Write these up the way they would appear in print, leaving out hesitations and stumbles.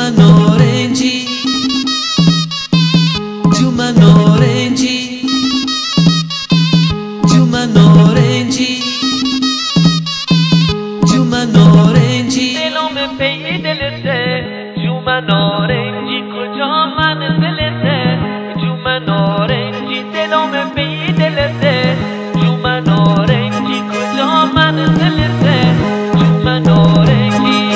جومه نارنجی جومه نارنجی جومه نارنجی جومه نارنجی دلم پی دلته جومه نارنجی کجا منزلته جومه نارنجی دلم پی دلته جومه نارنجی کجا منزلته جومه نارنجی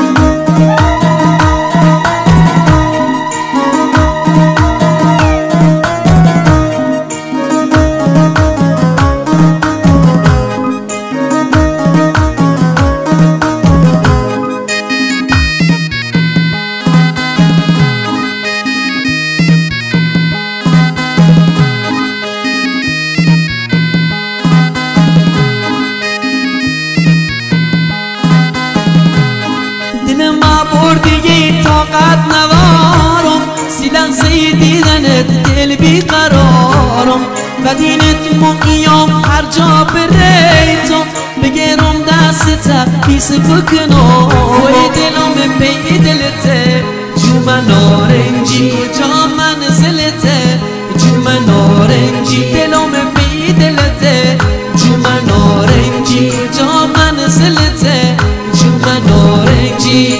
بردی طاقت نوارم سیلنسه دیدنت دل بیقرارم بدینت مقیام هر جا بریتم بگیرم دستت پیس بکنم وی دلم پی دلته جومه نارنجی کجا منزلته جومه نارنجی دلم پی دلته جومه نارنجی کجا منزلته جومه نارنجی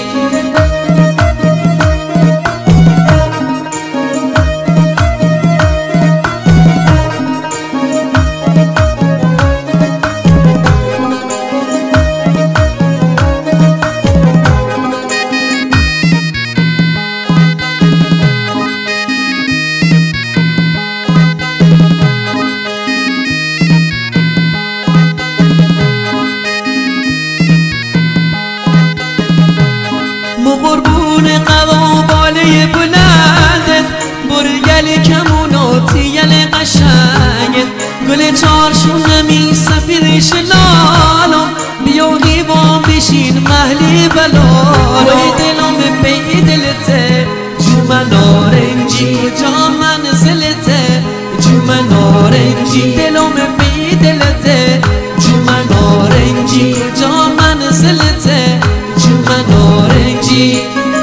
قربون قواباله بلندت برگل کموناتی قشنگت گل چارشونمی سفیر شلالم بیا قیبام بشین محلی بلالم دلم پی دلته جومه نارنجی کجا منزلته جومه نارنجی دلم پی دلته جومه نارنجی کجا منزلته جومه نارنجی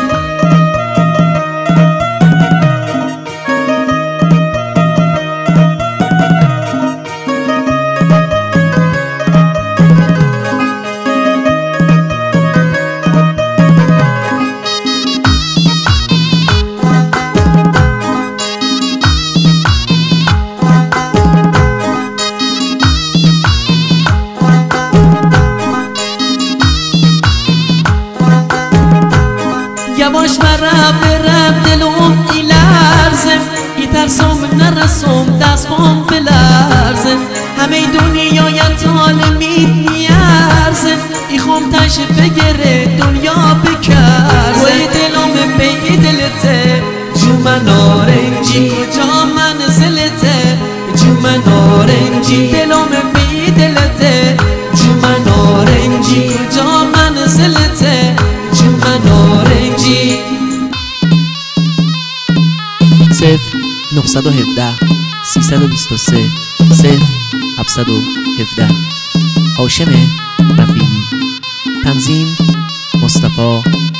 یواش برم دلم ای لرزه ای ترسم نرسم دست بام بلرزه همه دنیایت حال میارزه ای خوم تش بگره دنیا بکرزه وی دلم پی دلته جومه نارنجی کجا منزلته جومه نارنجی دلم پی دلته جومه نارنجی کجا منزلته جومه نارنجی 0917 323 0717 هاشم رفیعی تنظیم مصطفی